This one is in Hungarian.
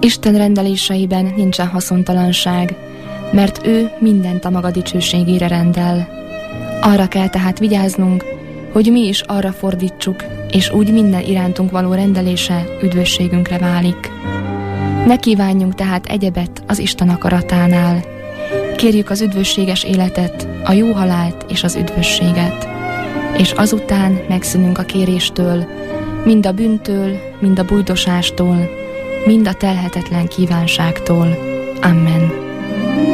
Isten rendeléseiben nincsen haszontalanság, mert ő mindent a maga dicsőségére rendel. Arra kell tehát vigyáznunk, hogy mi is arra fordítsuk, és úgy minden irántunk való rendelése üdvösségünkre válik. Ne kívánjunk tehát egyebet az Isten akaratánál. Kérjük az üdvösséges életet, a jó halált és az üdvösséget. És azután megszűnünk a kéréstől, mind a bűntől, mind a bujdosástól, mind a telhetetlen kívánságtól. Amen.